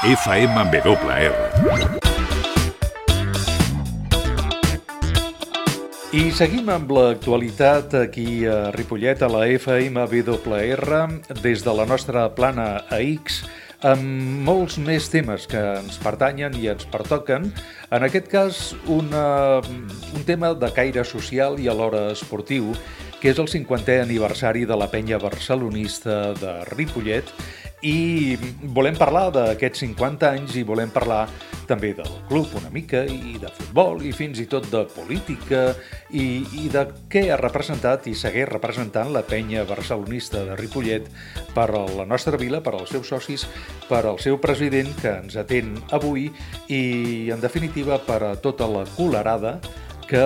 FMWR. I seguim amb l'actualitat aquí a Ripollet, a la FMWR, des de la nostra plana AX, amb molts més temes que ens pertanyen i ens pertoquen. En aquest cas, un tema de caire social i alhora esportiu, que és el 50è aniversari de la penya barcelonista de Ripollet, i volem parlar d'aquests 50 anys i volem parlar també del club una mica, i de futbol, i fins i tot de política, i de què ha representat i segueix representant la penya barcelonista de Ripollet per a la nostra vila, per als seus socis, per al seu president, que ens atén avui, i, en definitiva, per a tota la colerada que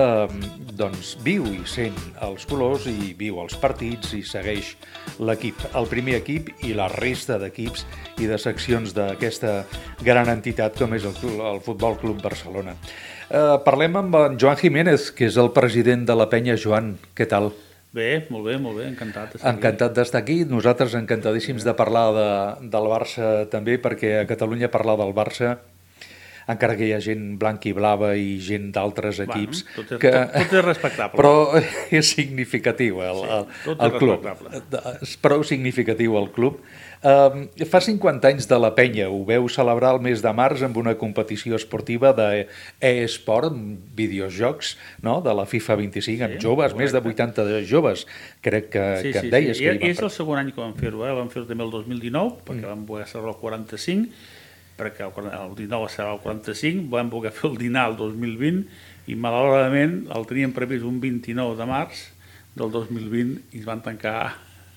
viu i sent els colors i viu els partits i segueix l'equip, el primer equip i la resta d'equips i de seccions d'aquesta gran entitat com és el Futbol Club Barcelona. Parlem amb en Joan Jiménez, que és el president de la penya. Joan, què tal? Bé, molt bé, encantat d'estar aquí. Encantat d'estar aquí, nosaltres encantadíssims de parlar del Barça també, perquè a Catalunya parlar del Barça, encara que hi ha gent blanca i blava i gent d'altres equips... Tot és respectable. Però és significatiu el club. És prou significatiu el club. Fa 50 anys de la penya, ho veu celebrar el mes de març amb una competició esportiva d'e-sport, videojocs, no? De la FIFA 25, amb joves, més de 80 joves, crec que em deies. I és el segon any que vam fer-ho, vam fer-ho també el 2019, perquè vam poder celebrar el 45, perquè el 19 serà el 45, vam poder fer el dinar el 2020 i malauradament el teníem previst un 29 de març del 2020 i es van tancar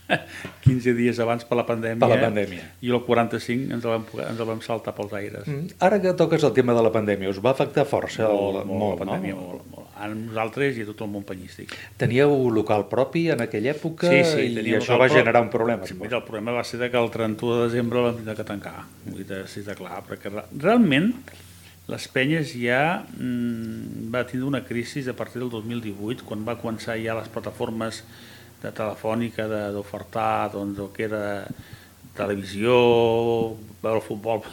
15 dies abans per la pandèmia. I el 45 ens el vam saltar pels aires. Ara que toques el tema de la pandèmia, us va afectar força? Molt, la pandèmia, molt. A nosaltres i a tot el món penyístic. Teníeu local propi en aquella època? Sí, i això va generar un problema? Mira, el problema va ser que el 31 de desembre vam haver de tancar, clar, perquè realment les penyes ja va tindre una crisi a partir del 2018, quan va començar ja les plataformes de telefònica d'ofertar el que era televisió, veure el futbol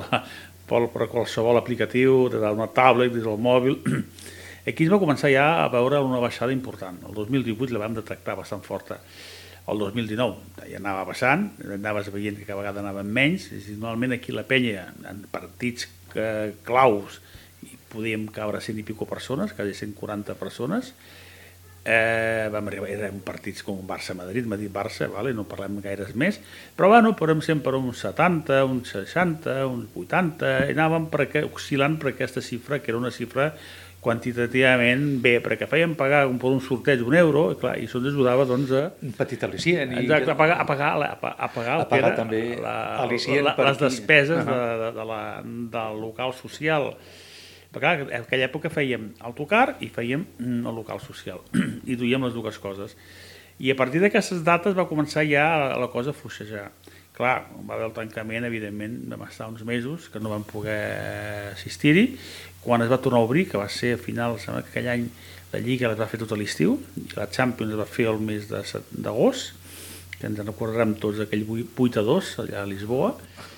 per qualsevol aplicatiu, des d'una tablet, des del mòbil. Aquí es va començar ja a veure una baixada important. El 2018 la vam detectar bastant forta. El 2019 ja anava baixant, anaves veient que cada vegada anaven menys. Normalment aquí la penya, en partits claus, podíem caure 100 i pico persones, quasi 140 persones. Vam arribar, eren partits com Barça-Madrid, Madrid-Barça, no parlem gaires més, però podem sempre uns 70, uns 60, uns 80, i anàvem oscil·lant per aquesta xifra, que era una xifra quantitativament bé, perquè fèiem pagar per un sorteig €1, i això ens ajudava a... Un petit al·licient. Exacte, a pagar també les despeses del local social. Perquè en aquella època fèiem autocar i fèiem el local social, i duíem les dues coses. I a partir d'aquestes dates va començar ja la cosa a fluixejar. Clar, va haver el tancament, evidentment, vam estar uns mesos que no vam poder assistir-hi. Quan es va tornar a obrir, que va ser a finals, sembla que aquell any la Lliga es va fer tot a l'estiu, i la Champions es va fer el mes d'agost, que ens en recordarem tots aquell 8-2 allà a Lisboa.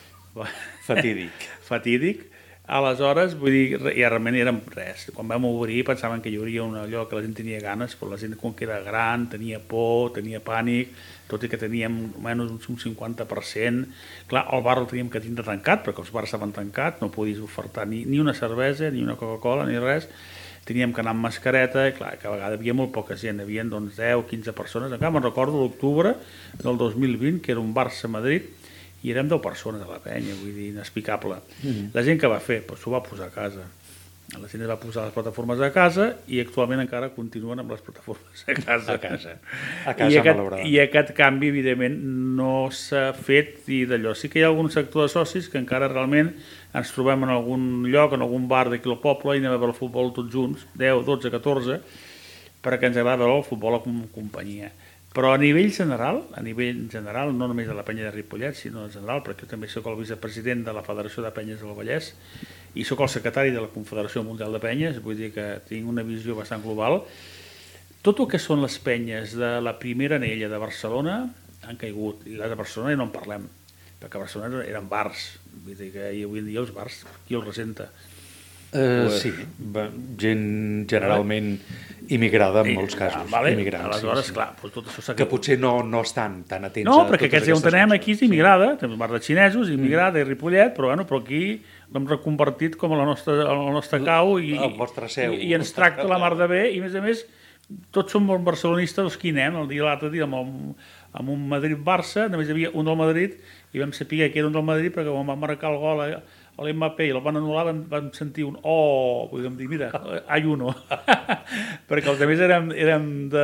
Fatídic. Aleshores, vull dir, ja realment érem res. Quan vam obrir pensaven que hi hauria un lloc que la gent tenia ganes, però la gent com que era gran, tenia por, tenia pànic, tot i que teníem almenys un 50%. Clar, el bar el teníem que tindre tancat, perquè els bars estaven tancats, no podies ofertar ni una cervesa, ni una Coca-Cola, ni res. Teníem que anar amb mascareta, i clar, cada vegada hi havia molt poca gent, hi havia 10 o 15 persones. Encara me'n recordo l'octubre del 2020, que era un Barça-Madrid, i érem 10 persones a la penya, vull dir, inexplicable. La gent que va fer? S'ho va posar a casa. La gent va posar les plataformes a casa i actualment encara continuen amb les plataformes a casa. Malauradament. I aquest canvi, evidentment, no s'ha fet, i d'allò. Sí que hi ha algun sector de socis que encara realment ens trobem en algun lloc, en algun bar d'aquí al poble, i anem a veure el futbol tots junts, 10, 12, 14, perquè ens agrada veure el futbol en companyia. Però a nivell general, no només de la penya de Ripollet, sinó en general, perquè jo també soc el vicepresident de la Federació de Penyes del Vallès i soc el secretari de la Confederació Mundial de Penyes, vull dir que tinc una visió bastant global. Tot el que són les penyes de la primera anella de Barcelona han caigut, i les de Barcelona ja no en parlem, perquè a Barcelona eren bars, Vull dir que avui en dia els bars, qui els resenta? Sí, gent generalment immigrada en molts casos. Immigrants, aleshores, clar, tot això s'ha... Que potser no estan tan atents a No, totes perquè aquests ja ho aquestes tenem coses. aquí, és immigrada, tenim bar de xinesos, immigrada i Ripollet, però aquí l'hem reconvertit com a la nostra cau El vostre seu. i ens tracta la mar de bé, i a més, tots som molt barcelonistes, els que hi anem, el dia l'altre dia amb un Madrid-Barça, només hi havia un del Madrid, i vam saber que era un del Madrid, perquè quan vam marcar el gol a l'Mbappé i el van anul·lar, vam sentir un oh, podríem dir, mira, hay uno, perquè els altres érem de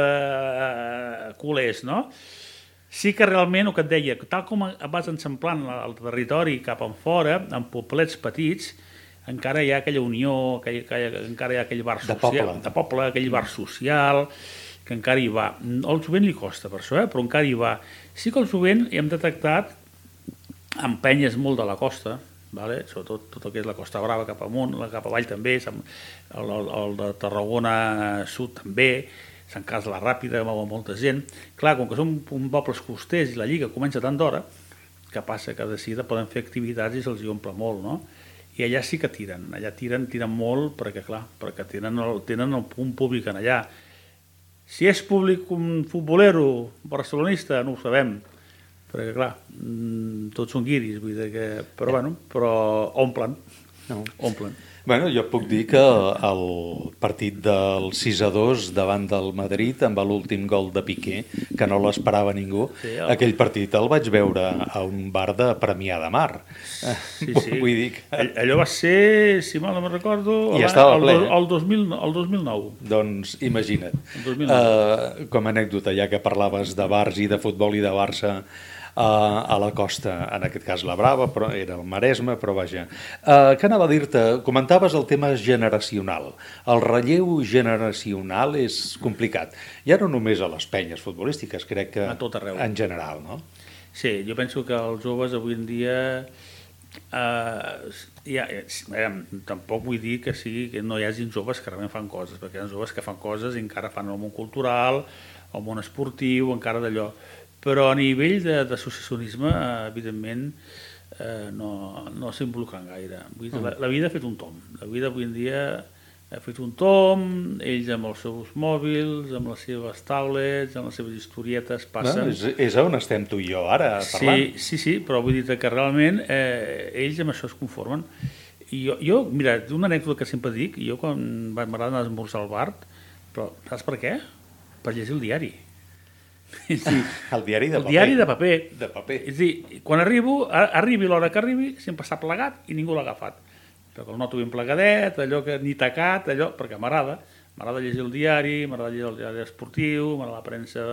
culers, no? Sí que realment el que et deia, tal com vas ensamblant el territori cap en fora, en poblets petits, encara hi ha aquella unió, encara hi ha aquell bar social, de poble, aquell bar social, que encara hi va. Al jovent li costa per això, però encara hi va. Sí que al jovent hi hem detectat empenyes molt de la costa, sobretot tot el que és la Costa Brava cap amunt, cap avall també, el de Tarragona Sud també, Sant Carles de la Ràpida, mou molta gent. Clar, com que som pobles costers i la Lliga comença tant d'hora, que passa que de seguida poden fer activitats i se'ls hi omple molt, no? I allà sí que tiren, tiren molt perquè, clar, perquè tenen el punt públic en allà. Si és públic un futbolero barcelonista, no ho sabem, perquè, clar, tots són guiris, vull dir que... Però omplen. Bueno, jo puc dir que el partit del 6-2 davant del Madrid, amb l'últim gol de Piqué, que no l'esperava ningú, aquell partit el vaig veure a un bar de Premià de Mar. Sí. Vull dir que... Allò va ser, si mal no me'n recordo, el 2009. Doncs imagina't. Com a anècdota, ja que parlaves de bars i de futbol i de Barça, a la costa, en aquest cas la Brava, però era el Maresme, però vaja. Què anava a dir-te? Comentaves el tema generacional. El relleu generacional és complicat. Ja no només a les penyes futbolístiques, crec que a tot arreu. En general, no? Sí, jo penso que els joves avui en dia... tampoc vull dir que no hi hagi joves que realment fan coses, perquè hi ha joves que fan coses i encara fan el món cultural, el món esportiu, encara d'allò. Però a nivell d'associacionisme, evidentment, no s'involucren gaire. La vida ha fet un tomb. La vida avui en dia ha fet un tomb, ells amb els seus mòbils, amb les seves tablets, amb les seves historietes, passen... És on estem tu i jo ara parlant. Sí, però vull dir que realment ells amb això es conformen. I jo, mira, una anècdota que sempre dic, jo quan m'agrada anar a esmorzar al bar, però saps per què? Per llegir el diari. Sí. El diari de paper. El diari de paper. De paper. És a dir, quan arribi l'hora que arribi, sempre està plegat i ningú l'ha agafat. Perquè el noto ben plegadet, allò que ni tacat, perquè m'agrada llegir el diari, m'agrada llegir el diari esportiu, m'agrada la premsa,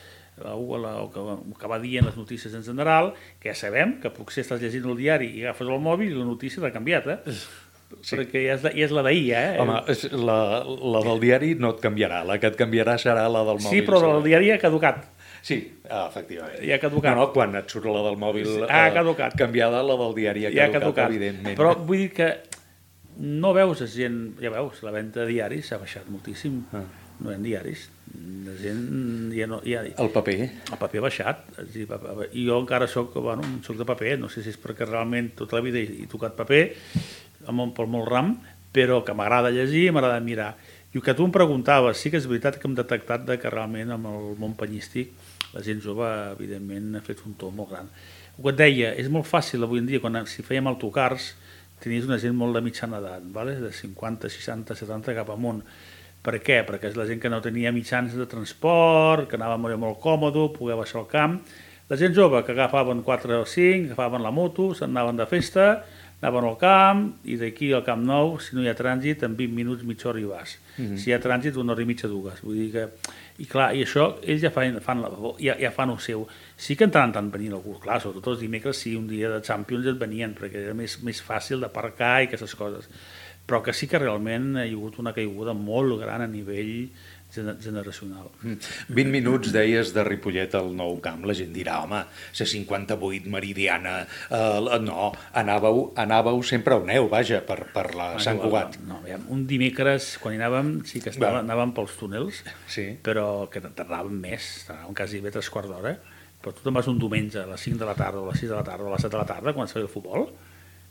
el que va dient les notícies en general, que ja sabem que potser estàs llegint el diari i agafes el mòbil i la notícia t'ha canviat, Sí. Perquè ja és la d'ahir, Home, la del diari no et canviarà, la que et canviarà serà la del mòbil. Sí, però el diari ha caducat. Sí, efectivament. Ja ha caducat. No, quan et surt la del mòbil canviada, la del diari ha caducat, evidentment. Però vull dir que no veus gent, ja veus, la venda de diaris s'ha baixat moltíssim. No hi ha diaris. La gent ja no... El paper. El paper ha baixat. I jo encara soc de paper, no sé si és perquè realment tota la vida he tocat paper, per molt ram, però que m'agrada llegir, m'agrada mirar. I el que tu em preguntaves, sí que és veritat que hem detectat que realment amb el món penyístic la gent jove, evidentment, ha fet un tomb molt gran. El que et deia, és molt fàcil avui en dia, si fèiem autocars, tenies una gent molt de mitjana edat, de 50, 60, 70 cap amunt. Per què? Perquè és la gent que no tenia mitjans de transport, que anava molt còmode, poder baixar al camp. La gent jove que agafaven 4 o 5, agafaven la moto, se'n anaven de festa, anaven al camp, i d'aquí al Camp Nou, si no hi ha trànsit, en 20 minuts, mitja hora hi vas. Si hi ha trànsit, 1 hora i mitja, 2. Vull dir que... I clar, i això, ells ja fan el seu. Sí que en tant venien algú, clar, sobretot els dimecres, sí, un dia de Champions et venien, perquè era més fàcil d'aparcar i aquestes coses. Però que sí que realment hi ha hagut una caiguda molt gran a nivell generacional. 20 minuts, deies, de Ripollet al Nou Camp. La gent dirà, home, la 58 Meridiana... No, anàveu sempre a Oneu, vaja, per la Sant Cugat. No, un dimecres, quan hi anàvem, sí que anàvem pels túnels, però que tardàvem més, tardàvem quasi bé 3/4 d'hora, però tu te'n vas un diumenge a les 5 de la tarda, o a les 6 de la tarda, o a les 7 de la tarda, quan es feia el futbol,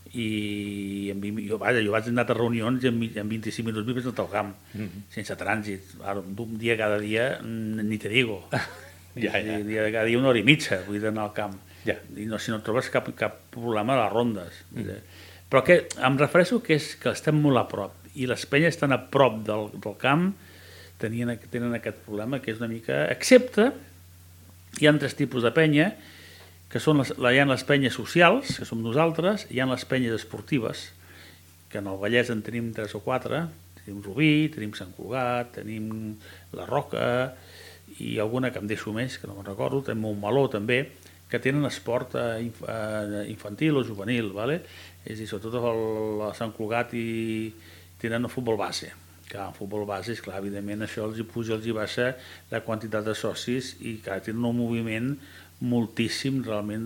i jo vaig anar a reunions i en 25 minuts m'hi vaig anar al camp, sense trànsit. Un dia cada dia, ni te digo. Cada dia 1 hora i mitja vull anar al camp. I si no trobes cap problema a les rondes. Però que em refereixo que estem molt a prop, i les penyes estan a prop del camp, tenen aquest problema, que és una mica... Excepte, hi ha 3 tipus de penya, que hi ha les penyes socials, que som nosaltres, hi ha les penyes esportives, que en el Vallès en tenim 3 o 4, tenim Rubí, tenim Sant Cugat, tenim la Roca, i alguna que em deixo més, que no me'n recordo, tenim Montmeló també, que tenen esport infantil o juvenil, és a dir, sobretot a Sant Cugat tenen el futbol base. Clar, el futbol base, esclar, evidentment això els hi puja, els hi baixa la quantitat de socis, i clar, tenen un moviment moltíssim realment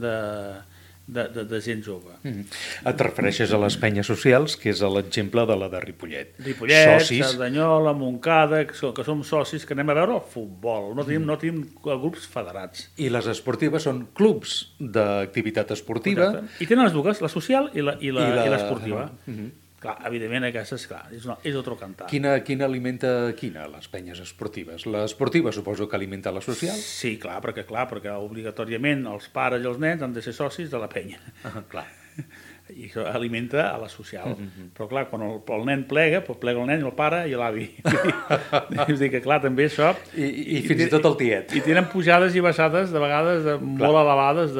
de gent jove. Et refereixes a les penyes socials, que és l'exemple de la de Ripollet. Ripollet, Cerdanyola, Montcada, que som socis que anem a veure el futbol, no tenim grups federats. I les esportives són clubs d'activitat esportiva. Correcte. I tenen les dues, la social i l'esportiva. Clar, evidentment aquesta és otro cantar. Quina alimenta quina, les penyes esportives? L'esportiva suposo que alimenta la social? Sí, clar, perquè obligatòriament els pares i els nens han de ser socis de la penya. Clar. I això alimenta a la social. Però clar, quan el nen plega, doncs plega el nen, el pare i l'avi. És dir que clar, també això... I fins i tot el tiet. I tenen pujades i baixades, de vegades molt elevades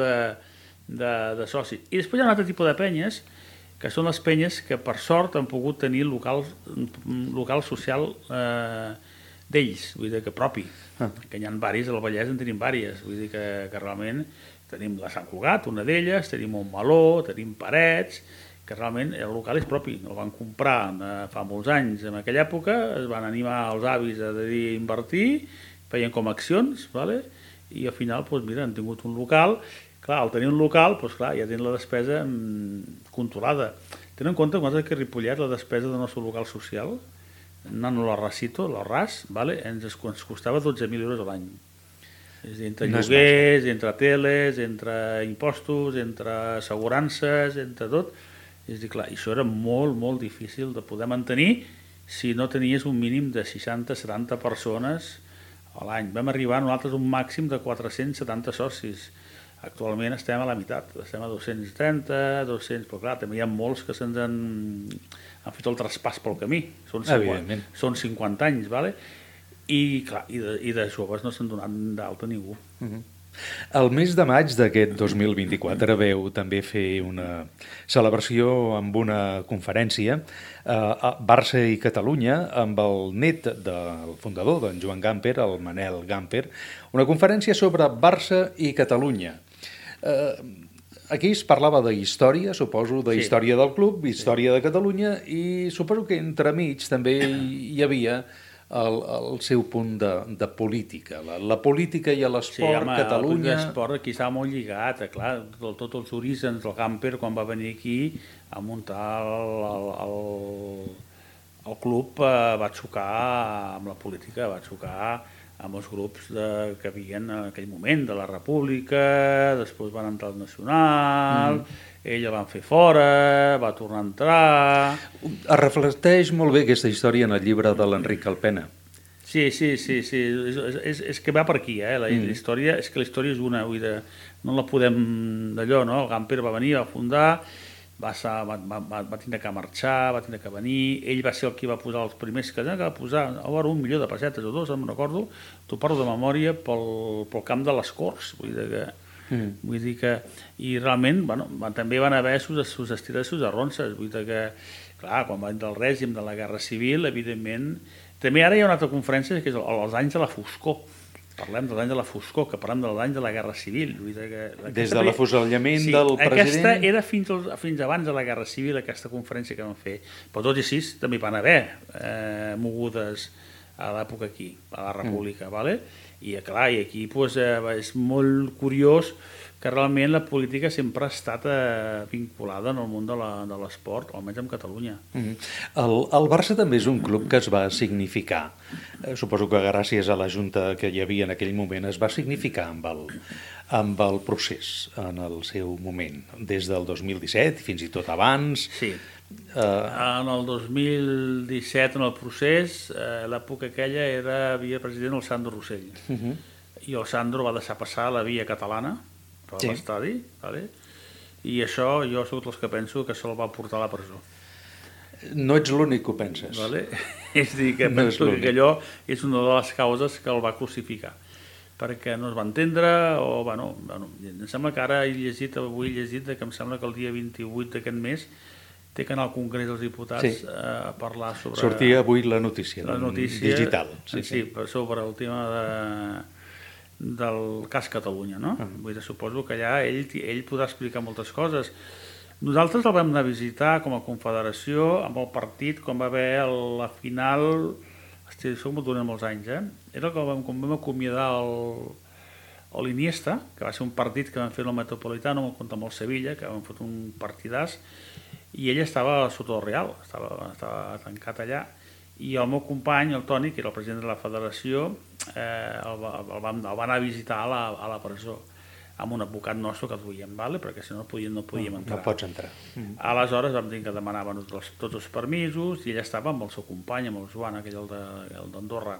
de socis. I després hi ha un altre tipus de penyes, que són les penyes que per sort han pogut tenir local social d'ells, vull dir que propi, que n'hi ha diversos, al Vallès en tenim diverses, vull dir que realment tenim la Sant Cugat, una d'elles, tenim Montmeló, tenim Parets, que realment el local és propi, el van comprar fa molts anys, en aquella època es van animar els avis a invertir, feien com accions, i al final, mira, han tingut un local. Clar, al tenir un local, ja tenen la despesa controlada. Tenen en compte que a Ripollet la despesa del nostre local social, anant a l'Arrasito, l'Arras, ens costava 12.000 euros a l'any. És a dir, entre lloguers, entre teles, entre impostos, entre assegurances, entre tot. És a dir, clar, això era molt, molt difícil de poder mantenir si no tenies un mínim de 60-70 persones a l'any. Vam arribar nosaltres a un màxim de 470 socis. Actualment estem a la meitat, estem a 230, 200, però clar, també hi ha molts que se'ns han fet el traspàs pel camí, són 50 anys, i clar, i de joves no s'han donat d'alta ningú. El mes de maig d'aquest 2024 veu també fer una celebració amb una conferència a Barça i Catalunya amb el net del fundador d'en Joan Gamper, el Manel Gamper, una conferència sobre Barça i Catalunya. Aquí es parlava d'història, suposo, d'història del club, història de Catalunya, i suposo que entremig també hi havia el seu punt de política, la política i l'esport, Catalunya... Sí, l'esport aquí estava molt lligat, clar, tots els orígens del Gamper, quan va venir aquí a muntar el club, va xocar amb la política, va xocar amb els grups que hi havia en aquell moment, de la República, després van entrar al Nacional, ell el van fer fora, va tornar a entrar... Es reflecteix molt bé aquesta història en el llibre de l'Enric Alpena. Sí, és que va per aquí, la història és és una, vull dir, no la podem d'allò, no? El Gamper va venir, va fundar, va tindre que marxar, va tindre que venir, ell va ser el que va posar els primers que va posar, ara 1 milió de pessetes o 2, em recordo, t'ho parlo de memòria, pel camp de les Corts, vull dir que i realment també van haver sus estires i sus arronses, vull dir que clar, quan va entrar el règim de la Guerra Civil, evidentment, també ara hi ha una altra conferència que és els anys de la foscor. Parlem dels anys de la foscor, que parlem dels anys de la Guerra Civil. Des de l'afusellament del president... Aquesta era fins abans de la Guerra Civil, aquesta conferència que vam fer. Però tot i així també van haver mogudes a l'època aquí, a la República. I clar, i aquí és molt curiós que realment la política sempre ha estat vinculada en el món de l'esport, almenys en Catalunya. El Barça també és un club que es va significar. Suposo que gràcies a la Junta que hi havia en aquell moment es va significar amb el procés en el seu moment, des del 2017 fins i tot abans. Sí. En el 2017, en el procés, l'època aquella havia president el Sandro Rossell. I el Sandro va deixar passar la via catalana per l'estadi, i això jo soc dels que penso que se'l va portar a la presó. No ets l'únic que ho penses. És a dir, que penso que allò és una de les causes que el va crucificar, perquè no es va entendre, o, em sembla que ara avui he llegit que em sembla que el dia 28 d'aquest mes té que anar al Congrés dels Diputats a parlar sobre... Sortia avui la notícia digital. Sí, sobre el tema del cas Catalunya, no? Vull dir, suposo que allà ell podrà explicar moltes coses. Nosaltres el vam anar a visitar com a confederació amb el partit quan va haver la final... Això m'ho donen molts anys, Era quan vam acomiadar l'Iniesta, que va ser un partit que vam fer el Metropolitano contra el Sevilla, que vam fer un partidàs, i ell estava sota el Real, estava tancat allà, i el meu company, el Toni, que era el president de la federació, el va anar a visitar a la presó, amb un advocat nostre que el duíem, perquè si no podíem entrar. No pots entrar. Aleshores vam dir que demanaven tots els permisos, i ell estava amb el seu company, amb el Joan, aquell d'Andorra.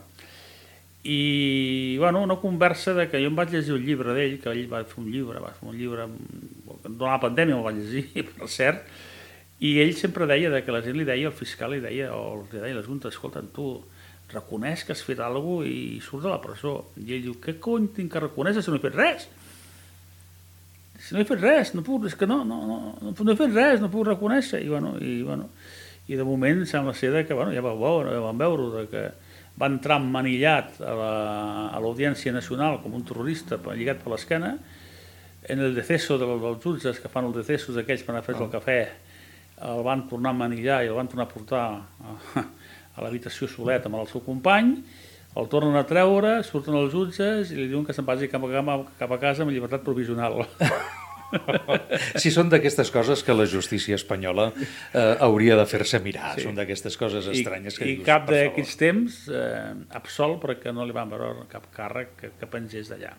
I, una conversa de que jo em vaig llegir un llibre d'ell, que ell va fer un llibre, durant la pandèmia me'l vaig llegir, per cert, i ell sempre deia que la gent li deia, el fiscal li deia, o li deia a la Junta, escolta, tu reconeix que has fet alguna cosa i surt de la presó. I ell diu, què cony tinc que reconèixer si no he fet res? Si no he fet res, no puc, és que no he fet res, no puc reconèixer. I de moment sembla ser que, ja vam veure que va entrar emmanillat a l'Audiència Nacional com un terrorista lligat per l'esquena, en el deceso dels jutges que fan els decessos aquells per anar a fer el cafè, el van tornar a manillar i el van tornar a portar a l'habitació solet amb el seu company, el tornen a treure, surten els jutges i li diuen que se'n vagi cap a casa amb llibertat provisional. Si són d'aquestes coses que la justícia espanyola hauria de fer-se mirar, són d'aquestes coses estranyes que dius. I cap d'aquests temps absolt perquè no li van veure cap càrrec que pengés d'allà.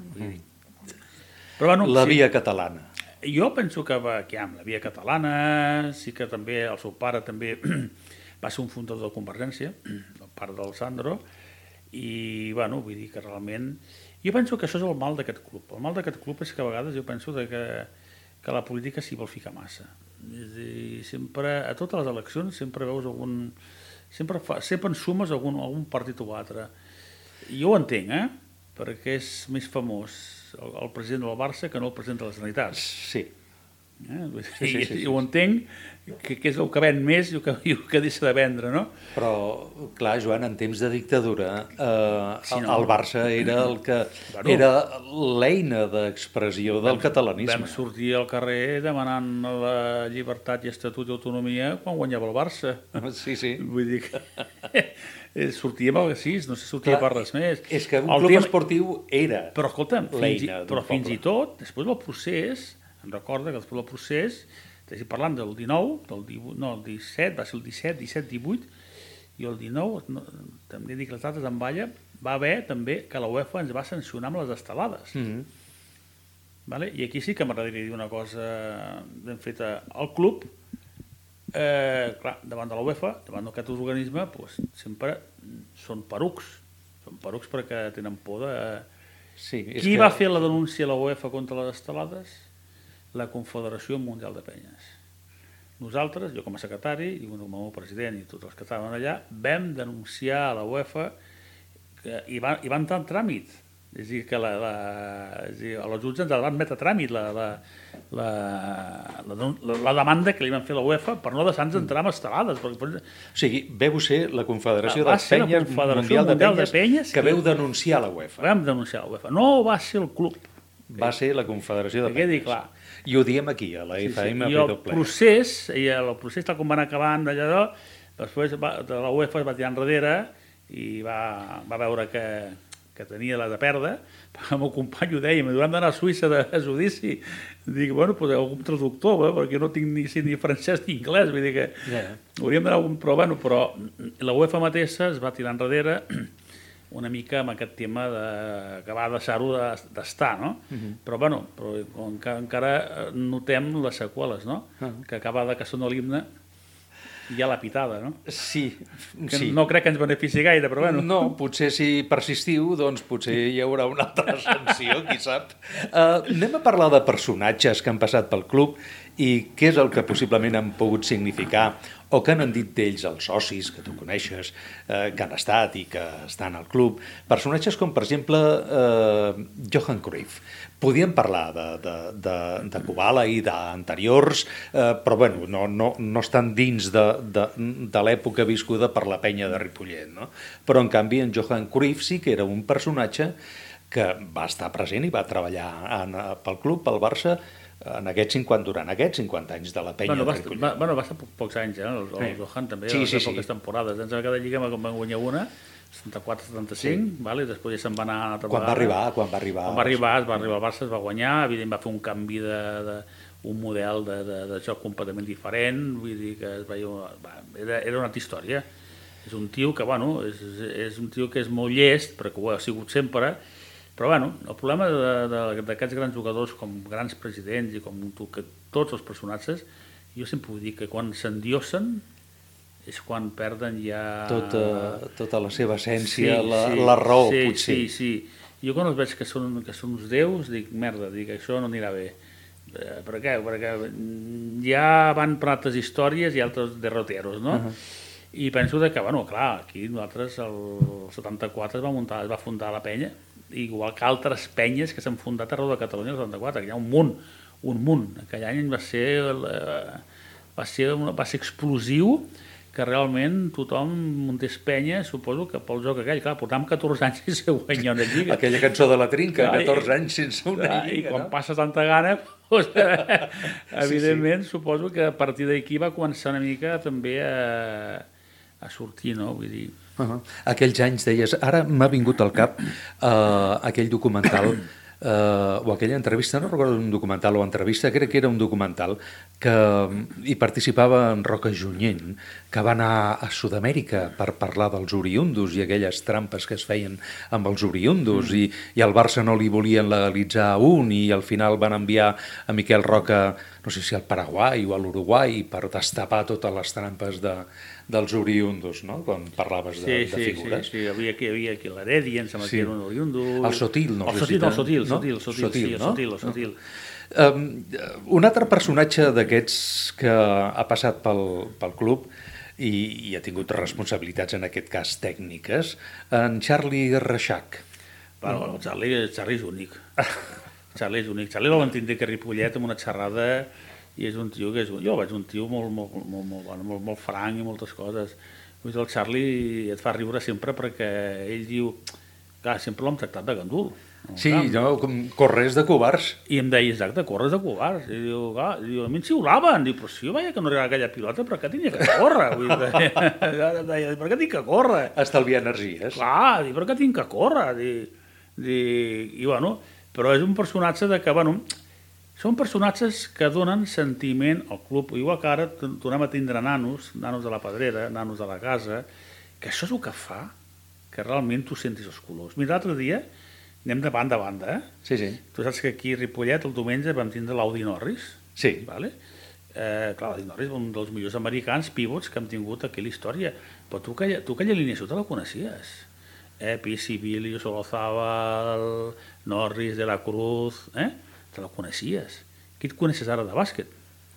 La via catalana. Jo penso que amb la via catalana, sí que també el seu pare també va ser un fundador de Convergència, el pare del Sandro, i vull dir que realment... Jo penso que això és el mal d'aquest club. El mal d'aquest club és que a vegades jo penso que la política s'hi vol ficar massa. És a dir, sempre, a totes les eleccions sempre veus algun... Sempre ensumes algun partit o altre. I jo ho entenc, perquè és més famós el president del Barça que no el president de la Generalitat. Sí. I ho entenc, que és el que ven més i el que deixa de vendre, no? Però, clar, Joan, en temps de dictadura, el Barça era era l'eina d'expressió del catalanisme. Vam sortir al carrer demanant la llibertat i estatut d'autonomia quan guanyava el Barça. Sí. Vull dir que sortíem al 6, no se sortia per res més. És que un club esportiu era l'eina d'un poble. Però escolta'm, fins i tot, després del procés, em recorda que després del procés, estic parlant del 19, el 17, va ser el 17, 18, i el 19, també dic les dates en balla, va haver també que la UEFA ens va sancionar amb les estelades. I aquí sí que m'agradaria dir una cosa ben feta al club. Clar, davant de la UEFA, davant d'aquest organisme, sempre són perucs. Són perucs perquè tenen por de... Qui va fer la denúncia a la UEFA contra les estelades? La Confederació Mundial de Penyes. Nosaltres, jo com a secretari i com a president i tots els que estaven allà, vam denunciar a la UEFA i va entrar en tràmit. És a dir, que els jutges ens van admetre a tràmit la demanda que li van fer a la UEFA per no deixar-nos entrar amb estelades. O sigui, veu ser la Confederació de Penyes Mundial de Penyes que veu denunciar a la UEFA. Vam denunciar a la UEFA. No va ser el club. Va ser la Confederació de Penyes. Clar. I ho diem aquí, a la FM. I el procés, tal com va anar acabant després de la UEFA es va tirar enrere i va veure que que tenia la de perdre, el meu company ho deia, m'haurem d'anar a Suïssa a judici. Dic, bueno, pues algun traductor, perquè no tinc ni francès ni anglès, vull dir que hauríem d'anar a algun... Però la UEFA mateixa es va tirar enrere una mica amb aquest tema que va deixar-ho d'estar, no? Però encara notem les seqüeles, no? Que cada vegada que sona l'himne hi ha la pitada, no? Sí. No crec que ens benefici gaire, però bueno. No, potser si persistiu, doncs potser hi haurà una altra sanció, qui sap. Anem a parlar de personatges que han passat pel club i què és el que possiblement han pogut significar o que han dit d'ells els socis que tu coneixes, que han estat i que estan al club. Personatges com, per exemple, Johan Cruyff. Podíem parlar de Kubala i d'anteriors, però bueno, no estan dins de l'època viscuda per la penya de Ripollet, no? Però en canvi en Johan Cruyff sí que era un personatge que va estar present i va treballar pel club, pel Barça, durant aquests 50 anys de la penya de Ripollet. Va estar pocs anys, el Johan també, poques temporades. Ens cada lliga va guanyar una, 74-75, i després ja se'n va anar a altra vegada. Quan va arribar al Barça, es va guanyar, evidentment va fer un canvi un model de joc completament diferent, vull dir que era una altra història. És un tio que, bueno, és un tio que és molt llest, perquè ho ha sigut sempre, però, bueno, el problema d'aquests grans jugadors com grans presidents i com tots els personatges, jo sempre vull dir que quan s'endiosen és quan perden ja... Tota la seva essència, la raó, potser. Sí. Jo quan els veig que són uns déus, dic, merda, això no anirà bé. Per què? Perquè ja van per altres històries i altres derroteros, no? I penso que, bueno, clar, aquí nosaltres el 74 es va fundar la penya, igual que altres penyes que s'han fundat arreu de Catalunya el 74, que hi ha un munt. Aquell any va ser explosiu, que realment tothom muntés penya, suposo que pel joc aquell. Clar, portàvem 14 anys sense guanyar una lliga. Aquella cançó de la Trinca, 14 anys sense una lliga. I quan passa tanta gana, evidentment, suposo que a partir d'aquí va començar una mica també a sortir, no? Vull dir... Aquells anys, deies, ara m'ha vingut al cap aquell documental o aquella entrevista, no recordo un documental o entrevista, crec que era un documental que hi participava en Roca Junyent, que va anar a Sud-amèrica per parlar dels oriundos i aquelles trampes que es feien amb els oriundos i al Barça no li volien legalitzar un i al final van enviar a Miquel Roca, no sé si al Paraguai o a l'Uruguai, per destapar totes les trampes dels oriundos, no? Quan parlaves de figures. Sí, hi havia aquí l'Herèdia, em sembla que era un oriundo... El Sotil, no? El Sotil. Un altre personatge d'aquests que ha passat pel club i ha tingut responsabilitats, en aquest cas tècniques, en Charlie Reixac. El Charlie és únic. Charlie el vam tindre a Ripollet amb una xerrada i és un tio que jo el veig un tio molt franc i moltes coses. El Charlie et fa riure sempre perquè ell diu, clar, sempre l'hem tractat de gandul. Sí, com corres de covards. I em deia, exacte, corres de covards. I diu, clar, a mi em xiulaven. Diu, però si jo veia que no arribava aquella pilota, per què tenia que córrer? Deia, per què tinc que córrer? Estalviar energies. Clar, per què tinc que córrer? I, bueno, però és un personatge que, bueno, són personatges que donen sentiment al club. Igual que ara tornem a tindre nanos de la Pedrera, nanos de la casa, que això és el que fa que realment tu sentis els colors. Mira, l'altre dia anem de banda a banda, Sí. Tu saps que aquí a Ripollet el diumenge vam tindre l'Audi Norris. Sí. Vale? Clar, l'Audi Norris és un dels millors americans pivots que hem tingut aquí a la història. Però tu aquella alineació te la coneixies. Picibilio, Solozábal, Norris, De la Cruz... te la coneixies. Qui et coneixes ara de bàsquet?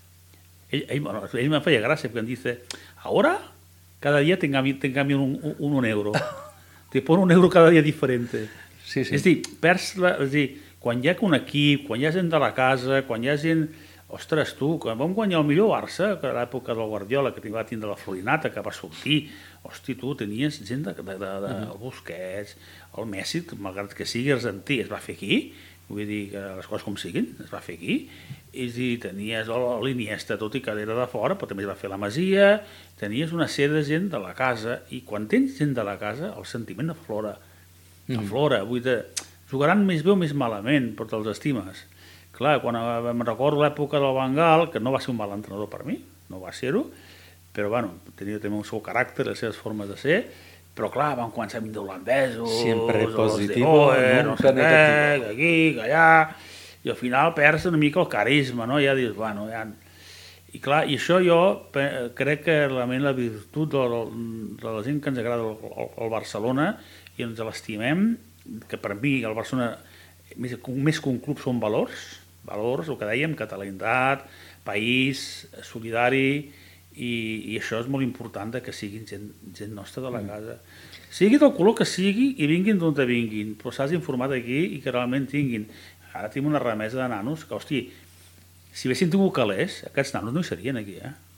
Ell me feia gràcia, perquè em dice, ahora cada día te cambio un euro. Te pon un euro cada dia diferent. Sí. És a dir, quan hi ha un equip, quan hi ha gent de la casa, quan hi ha gent... Ostres, tu, quan vam guanyar el millor Barça, que a l'època del Guardiola, que va tindre la Florinata, que va sortir, hosti, tu, tenies gent de Busquets, el Messi, malgrat que sigui argentí, es va fer aquí, vull dir que les coses com siguin, es va fer aquí, i tenies l'Iniesta, tot i que era de fora, però també es va fer la Masia, tenies una sèrie de gent de la casa, i quan tens gent de la casa, el sentiment aflora. aflora. Vull dir, jugaran més bé o més malament, però te'ls estimes. Clar, quan em recordo l'època del Van Gaal, que no va ser un mal entrenador per mi, no va ser-ho, però bueno, tenia també un seu caràcter, les seves formes de ser, però clar, van començar a vindre holandesos, sempre positivo, nunca negativo, aquí, allà, i al final perds una mica el carisma, no? Ja dius, bueno, ja... I clar, i això jo crec que realment la virtut de la gent que ens agrada el Barcelona i ens l'estimem, que per mi el Barcelona, més que un club, són valors, el que dèiem, catalanitat, país, solidari, i això és molt important que siguin gent nostra de la casa. Sigui del color que sigui i vinguin d'on vinguin, però s'has informat aquí i que realment tinguin. Ara tenim una remesa de nanos que, hosti, si haguessin tingut calés, aquests nanos no hi serien aquí,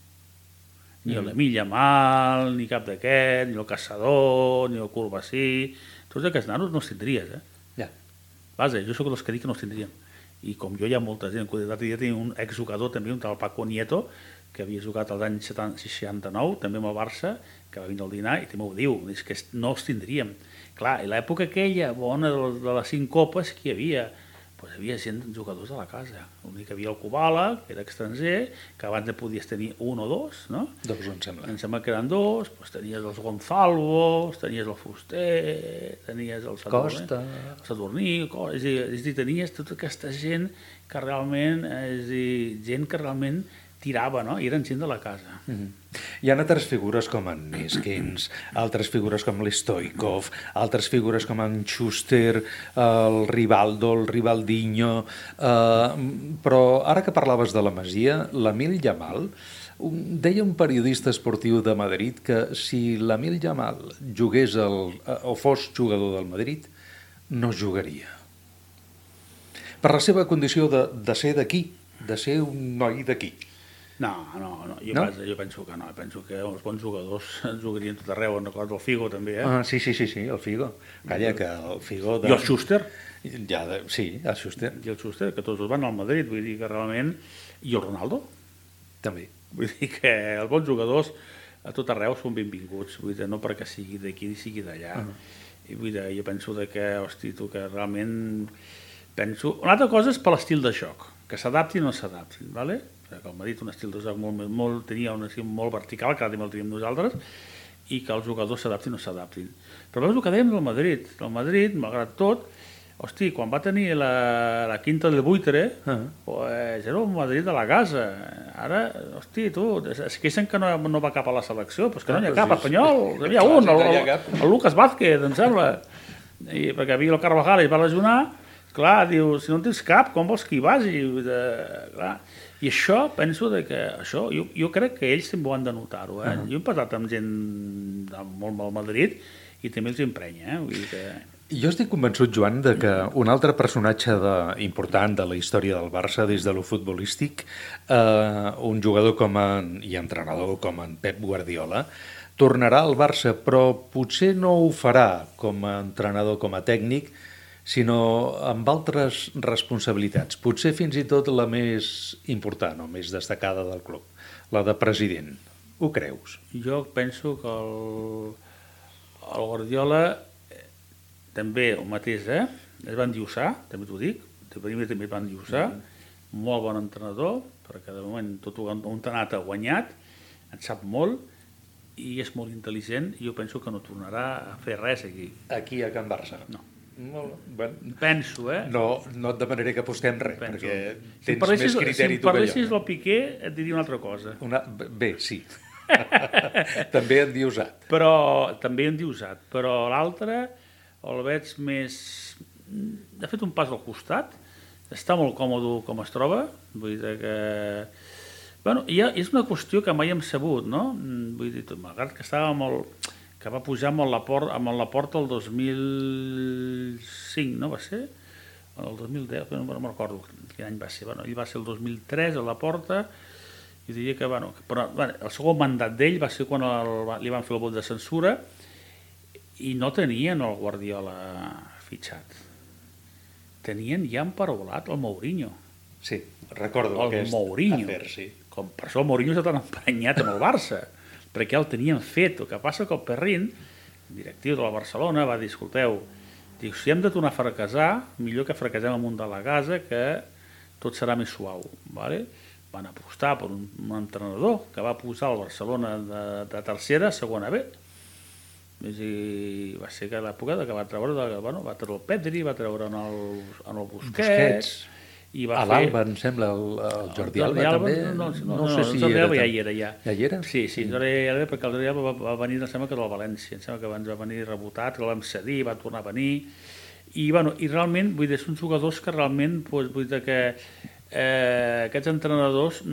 Ni el Lamine Yamal, ni cap d'aquest, ni el Caçador, ni el Courbací... Tots aquests nanos no els tindries, Ja. Vaja, jo sóc dels que dic que no els tindríem. I com jo hi ha molta gent, l'altre dia tenia un exjugador també, un tal Paco Nieto, que havia jugat als anys 69, també amb el Barça, que va vindre al dinar i també ho diu, és que no els tindríem. Clar, i l'època aquella bona de les 5 copes que hi havia, doncs hi havia gent, jugadors de la casa. L'únic que havia el Kubala, que era estranger, que abans ne podies tenir un o dos, no? Dos, em sembla. Em sembla que eren dos, doncs tenies els Gonzalvo, tenies el Fuster, tenies el Sadurní, és a dir, tenies tota aquesta gent que realment, gent que realment tirava, no? I eren gent de la casa. Hi ha altres figures com en Neskins, altres figures com l'Stoikov, altres figures com en Schuster, el Rivaldo, el Rivaldinho... Però ara que parlaves de la Masia, l'Emil Yamal, deia un periodista esportiu de Madrid que si l'Emil Yamal jugués o fos jugador del Madrid, no jugaria. Per la seva condició de ser d'aquí, de ser un noi d'aquí. No, jo penso que no, penso que els bons jugadors jugarien tot arreu, en record del Figo també, Sí, el Figo. Calla, que el Figo... I el Schuster. Sí, el Schuster. I el Schuster, que tots van al Madrid, vull dir que realment... I el Ronaldo. També. Vull dir que els bons jugadors a tot arreu són benvinguts, vull dir, no perquè sigui d'aquí ni sigui d'allà. I vull dir, jo penso que, hosti, tu, que realment... Una altra cosa és per l'estil de joc, que s'adaptin o no s'adaptin, d'acord? Que el Madrid un estil de joc tenia un estil molt vertical, que ara també el tenim nosaltres, i que els jugadors s'adaptin o no s'adaptin. Però veus el que dèiem del Madrid. El Madrid, malgrat tot, hosti, quan va tenir la quinta del Buitre, pues era un Madrid de la casa. Ara, hosti, tu, es queixen que no va cap a la selecció, però que no hi ha cap espanyol. Hi havia un, el Lucas Vázquez, em sembla. Perquè havia el Carvajal i es va lesionar. Clar, diu, si no en tens cap, com vols que hi vagi? I això, penso que això, jo crec que ells també ho han de notar-ho. Jo he parlat amb gent molt al Madrid i també els emprenya. Jo estic convençut, Joan, que un altre personatge important de la història del Barça des de lo futbolístic, un jugador i entrenador com en Pep Guardiola, tornarà al Barça, però potser no ho farà com a entrenador, com a tècnic, sinó amb altres responsabilitats, potser fins i tot la més important o més destacada del club, la de president. Ho creus? Jo penso que el Guardiola també el mateix, es va endiosar, també t'ho dic, primer també es va endiosar, molt bon entrenador, perquè de moment tot on ha anat ha guanyat, en sap molt, i és molt intel·ligent, i jo penso que no tornarà a fer res aquí. Aquí a Can Barça? No. Penso, no et demanaré que apostem res, perquè tens més criteri tu que jo. Si parlessis el Piqué et diria una altra cosa. Bé, sí. També endiosat. També endiosat, però l'altre el veig més... Ha fet un pas al costat, està molt còmode com es troba, vull dir que... Bueno, és una qüestió que mai hem sabut, no? Vull dir, malgrat que estava molt... que va pujar amb la porta el 2005, no va ser? El 2010, no me'n recordo quin any va ser. Ell va ser el 2003 a la porta, i diria que, però el segon mandat d'ell va ser quan li van fer el vot de censura i no tenien el Guardiola fitxat. Tenien ja emparolat el Mourinho. Sí, recordo aquest afer, sí. Per això el Mourinho s'ha tan emprenyat amb el Barça, perquè ja el tenien fet. El que passa que el Perrin, directiu de la Barcelona, va dir, escolteu, Diu, si hem de tornar a fracassar, millor que fracassem amunt de la casa, que tot serà més suau. Vale? Van apostar per un entrenador que va posar el Barcelona de tercera a segona B. I va ser que a l'època que va treure, va treure el Pedri, va treure en el Busquets. I va l'Alba, em sembla, el Jordi Alba també. No sé si Jordi Alba ja hi era. Ja hi era? Sí, Jordi Alba ja era, perquè el Jordi Alba va venir, em sembla que del València, em sembla que abans va venir rebotat, que el vam cedir, va tornar a venir, i realment, vull dir, són jugadors que realment, vull dir que aquests entrenadors,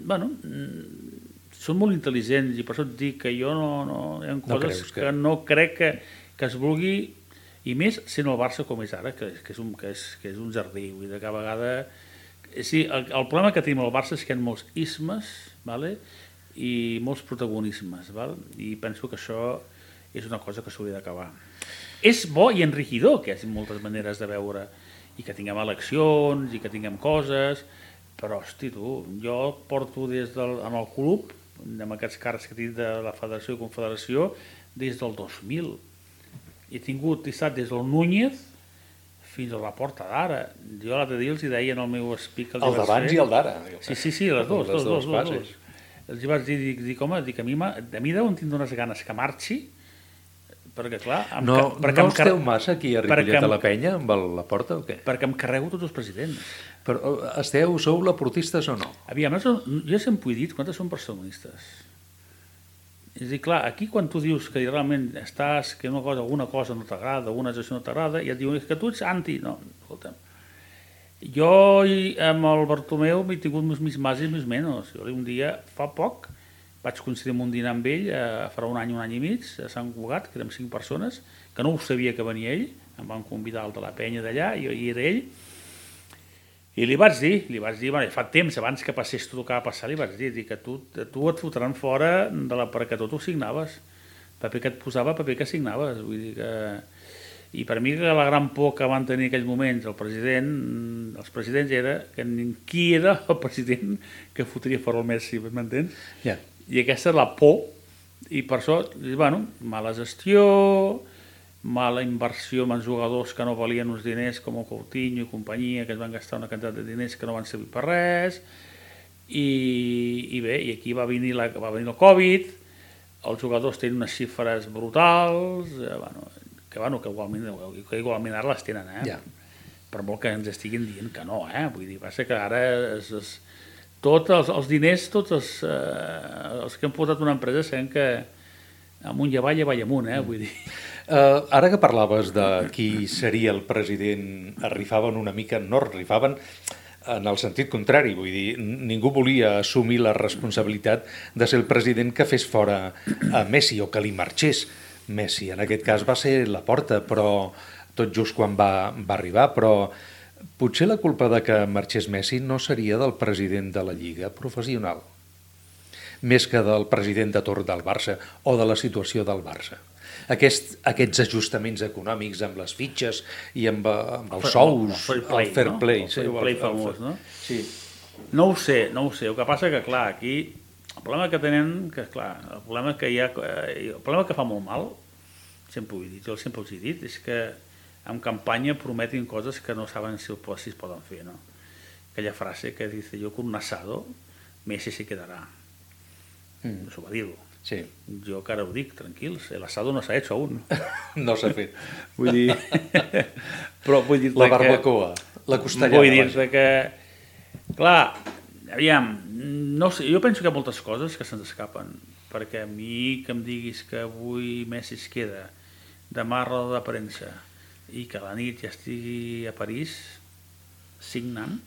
són molt intel·ligents, i per això et dic que jo hi ha coses que no crec que es vulgui, i més sent el Barça com és ara, que és un jardí, vull dir que a vegada... Sí, el problema que tenim al Barça és que hi ha molts ismes, vale? I molts protagonismes, val? I penso que això és una cosa que s'hauria d'acabar. És bo i enriquidor que hi hagi moltes maneres de veure, i que tinguem eleccions, i que tinguem coses, però, hosti, tu, jo porto en el club, amb aquests càrrecs que tinc de la Federació i Confederació, des del 2000. He estat des del Núñez fins a la Porta d'ara. Jo l'altre dia els deia en el meu speak... El d'abans i el d'ara. Sí, les dos. Els vaig dir, home, a mi deuen tindre unes ganes que marxi, perquè clar... No esteu massa aquí a Ripollet a la Penya, amb la Porta, o què? Perquè em carrego tots els presidents. Però sou laportistes o no? Aviam, jo sempre he dit quantes són barcelonistes. És a dir, clar, aquí quan tu dius que realment estàs, que alguna cosa no t'agrada, alguna gestió no t'agrada, i et diuen que tu ets anti. No, escolta'm. Jo amb el Bartomeu m'he tingut més mas i més menys. Jo un dia, fa poc, vaig coincidir amb un dinar amb ell, farà un any i mig, a Sant Cugat, que érem 5 persones, que no ho sabia que venia ell, em van convidar al de la penya d'allà, i era ell, i li vaig dir, fa temps, abans que passés tot el que va passar, li vaig dir que tu et fotran fora perquè tot ho signaves. Paper que et posava, paper que signaves. Vull dir que... I per mi la gran por que van tenir en aquells moments els presidents era que qui era el president que fotria fora el Messi, m'entens? Yeah. I aquesta és la por, i per això, mala gestió, mala inversió en jugadors que no valien uns diners com el Coutinho i companyia, que es van gastar una quantitat de diners que no van servir per res, i bé, i aquí va venir el Covid, els jugadors tenen unes xifres brutals, que igualment ara les tenen, per molt que ens estiguin dient que no, vull dir, passa que ara tots els diners, tots els que han posat una empresa sabem que amunt i avall amunt, vull dir. Ara que parlaves de qui seria el president, es rifaven una mica, no es rifaven en el sentit contrari, vull dir, ningú volia assumir la responsabilitat de ser el president que fes fora a Messi o que li marxés Messi. En aquest cas va ser Laporta, però tot just quan va arribar, però potser la culpa de que marxés Messi no seria del president de la Lliga professional, més que del president de torn del Barça o de la situació del Barça. Aquests ajustaments econòmics amb les fitxes i amb els sous, el fair play. El fair play famós, no? Sí. No ho sé. El que passa que, clar, aquí el problema que tenen, el problema que fa molt mal, sempre ho he dit, jo sempre els he dit, és que en campanya prometin coses que no saben si es poden fer, no? Aquella frase que dice, yo con un asado, Messi se quedará. Això va dir-ho. Sí. Jo que ara ho dic, tranquils, el asado no s'ha hecho aún. No s'ha fet. Vull dir... Però vull dir-te la barbacoa, la costellada. Vull dir-te que... Clar, aviam, no sé, jo penso que hi ha moltes coses que se'ns escapen, perquè a mi que em diguis que avui Messi es queda, demà roda de premsa, i que a la nit ja estigui a París signant...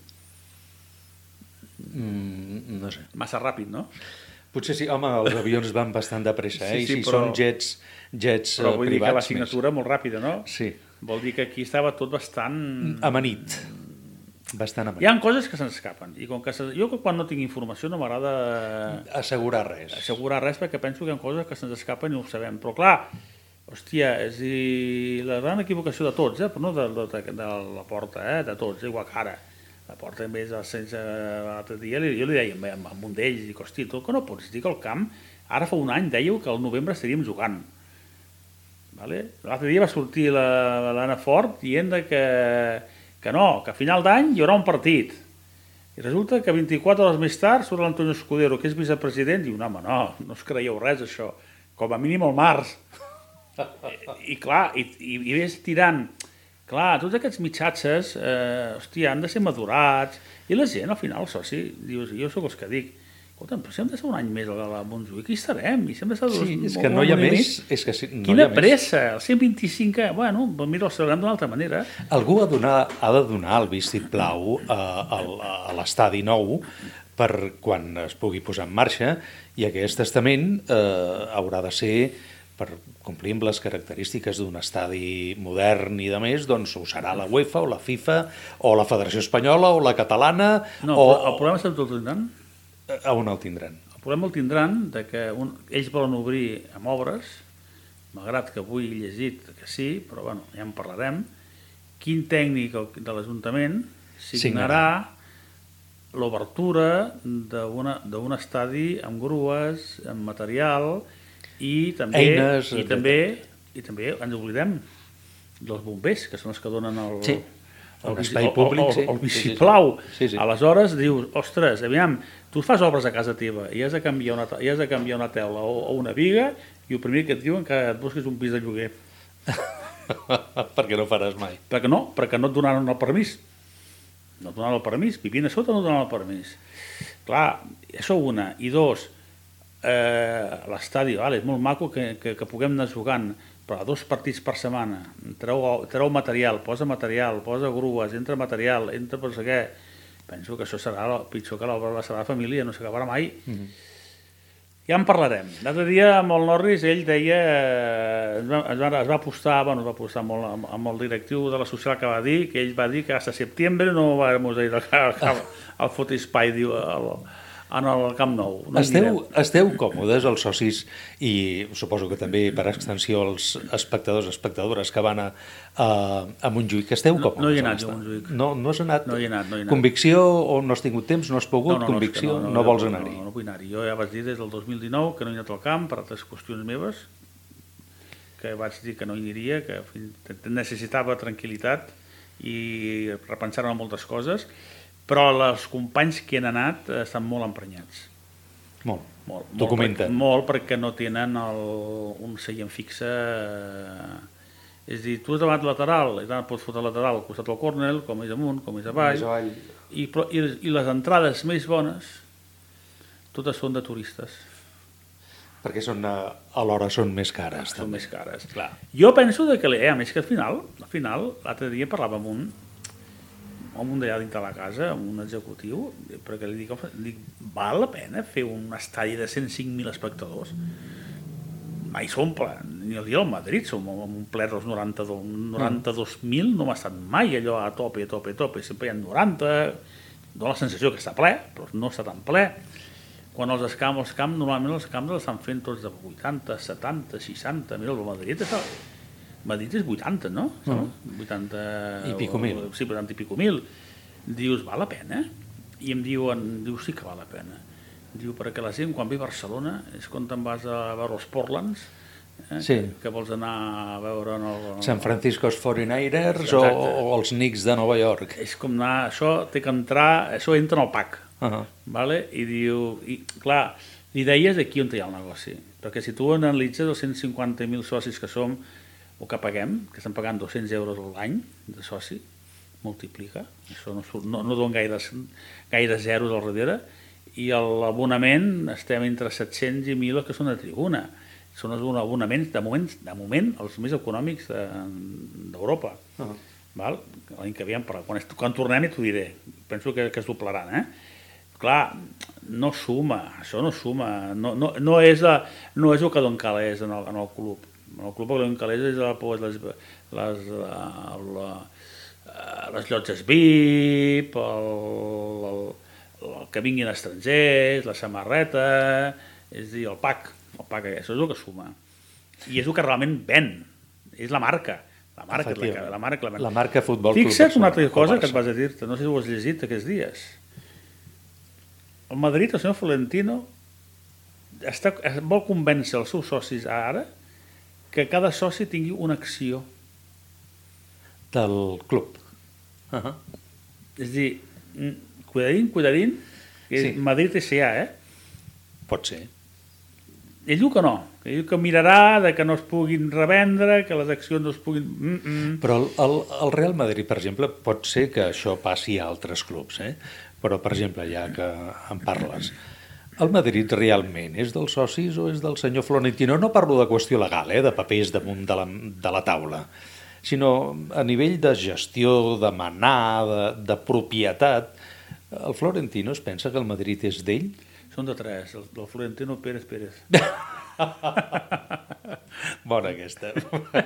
No sé. Massa ràpid, no? Potser sí, home, els avions van bastant de pressa, i si són jets privats... Però vull dir que la signatura molt ràpida, no? Sí. Vol dir que aquí estava tot bastant... Amanit. Bastant amanit. Hi ha coses que se'ns escapen, i com que jo quan no tinc informació no m'agrada... Assegurar res. Perquè penso que hi ha coses que se'ns escapen i ho sabem. Però clar, hòstia, és la gran equivocació de tots, però no de la Porta, de tots, igual que ara. La Porta, en vez l'altre dia, jo li deia amb un d'ells, dic, hòstia, tu que no pots dir que al camp, ara fa un any dèieu que al novembre estaríem jugant. L'altre dia va sortir l'Anna Fort dient que no, que a final d'any hi haurà un partit. I resulta que 24 hores més tard surt l'Antonio Escudero, que és vicepresident, i diu, no, home, no us creieu res, això. Com a mínim al març. I clar, i ves tirant. Clar, tots aquests mitjatges, hòstia, han de ser madurats. I la gent, al final, el soci, dius, jo sóc els que dic, escolta, però si hem de ser un any més a Montjuïc, aquí estarem. I si hem de estar sí, és que no hi ha més. És que no quina pressa, el 125, bueno, mira, el celebrem d'una altra manera. Algú ha de donar el vistiplau a l'estadi nou per quan es pugui posar en marxa, i aquest testament haurà de ser, per complir amb les característiques d'un estadi modern i de més, doncs ho serà la UEFA o la FIFA o la Federació Espanyola o la catalana. No, el problema és que el tindran. A on el tindran? El problema el tindran de que ells volen obrir amb obres, malgrat que avui he llegit que sí, però bueno, ja en parlarem, quin tècnic de l'Ajuntament signarà l'obertura d'un estadi amb grues, amb material i també, eines, i també ens oblidem dels bombers, que són els que donen un espai públic, el vistiplau. Sí. Aleshores dius, ostres, aviam, tu fas obres a casa teva i has de canviar una teula o una viga, i el primer que et diuen que et busquis un pis de lloguer. Perquè no faràs mai. Perquè no et donaran el permís. No et donaran el permís. Vivint a sota no et donaran el permís. Clar, això una. I dos, l'estadi, és molt maco que puguem anar jugant, però 2 partits per setmana, treu material, posa grues, entra material, entra per què. Penso que això serà pitjor que l'obra de la família, no s'acabarà mai. Ja en parlarem. L'altre dia amb el Norris, ell deia, es va apostar molt amb el directiu de la social, que va dir que ell va dir que fins a setembre no vam ir al Fotispai, diu, en el Camp Nou. Esteu còmodes, els socis, i suposo que també per extensió els espectadors, espectadores que van a Montjuïc, que esteu còmodes? No hi he anat jo a Montjuïc. No has anat? No hi he anat. Convicció, o no has tingut temps, no has pogut? Convicció, no vols anar-hi? No vull anar-hi. Jo ja vaig dir des del 2019 que no he anat al camp per altres qüestions meves, que vaig dir que no hi aniria, que necessitava tranquil·litat i repensar-me moltes coses, però els companys que han anat estan molt emprenyats. Molt. Documenten. Molt, perquè no tenen un seient fixe. És a dir, tu has davant lateral, i tant pots fotre lateral al costat del córner, com és amunt, com és avall, i les entrades més bones totes són de turistes. Perquè alhora són més cares. Són més cares, clar. Jo penso que, a més que al final, l'altre dia parlava amb un d'allà dintre de la casa, amb un executiu, perquè li dic, val la pena fer un estadi de 105.000 espectadors? Mai s'omple, ni el dia del Madrid som omplert els 92.000, no m'ha estat mai allò a tope, sempre hi ha 90, dona la sensació que està ple, però no està tan ple. Quan els camps, normalment els camps els estan fent tots de 80, 70, 60, mira, el Madrid és 80, no? 80 i pico mil. Sí, 80 i pico mil. Dius, val la pena? I em diuen, sí que val la pena. Diu, perquè la gent quan ve a Barcelona és quan te'n vas a veure els Portlands, que vols anar a veure San Francisco's 49ers o els Knicks de Nova York. És com anar, això té que entrar, això entra en el pack. I diu, clar, l'idea és aquí on hi ha el negoci, perquè si tu analitzes els 150.000 socis que som, o que paguem, que estan pagant 200 euros l'any de soci, multiplica, això no dona gaire zeros al darrere, i l'abonament estem entre 700 i 1.000 que són de tribuna. Són els abonaments, de moment, els més econòmics d'Europa. L'any que veiem, quan tornem t'ho diré, penso que es doblaran. Clar, no suma, això no suma, no és el que dona calés en el club. El club que dona calés és les llotges VIP, el que vinguin estrangers, la samarreta, és a dir, el pack, això és el que suma. I és el que realment ven, és la marca. La marca Futbol Club. Fixa't una altra cosa que et vas a dir-te, no sé si ho has llegit aquests dies. El Madrid, el senyor Florentino, vol convèncer els seus socis ara que cada soci tingui una acció del club. És a dir, cuidadín, que és Madrid S.A., Pot ser. Ell diu que no, ell que mirarà de que no es puguin revendre, que les accions no es puguin... Però el Real Madrid, per exemple, pot ser que això passi a altres clubs, però, per exemple, ja que en parles, el Madrid realment és dels socis o és del senyor Florentino? No parlo de qüestió legal, de papers damunt de la taula, sinó a nivell de gestió, de manar, de propietat. El Florentino es pensa que el Madrid és d'ell? Són de tres, el Florentino Pérez. Bona aquesta.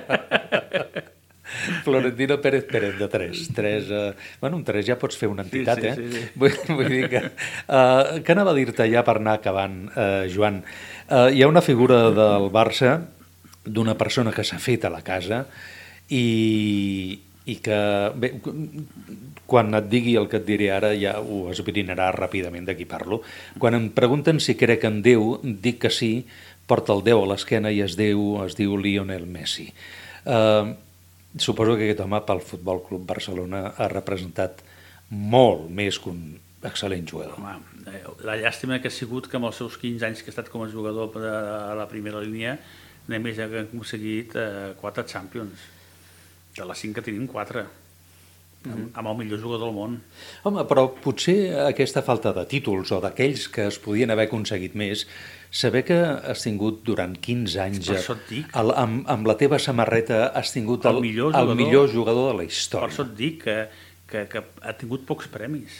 Florentino Pérez de tres. Bueno, amb tres ja pots fer una entitat, Sí. Vull dir que... Què anava a dir-te ja per anar acabant, Joan? Hi ha una figura del Barça, d'una persona que s'ha fet a la casa i que... Bé, quan et digui el que et diré ara ja ho esbrinarà ràpidament de qui parlo. Quan em pregunten si crec en Déu, dic que sí, porta el Déu a l'esquena i es diu Lionel Messi. Suposo que aquest home pel Futbol Club Barcelona ha representat molt més que un excel·lent jugador. Home, la llàstima que ha sigut que amb els seus 15 anys que ha estat com a jugador a la primera línia només ha aconseguit 4 Champions. De les 5 que tenim 4. Amb el millor jugador del món. Home, però potser aquesta falta de títols o d'aquells que es podien haver aconseguit més, saber que has tingut durant 15 anys amb la teva samarreta has tingut el millor jugador de la història. Per això et dic que ha tingut pocs premis.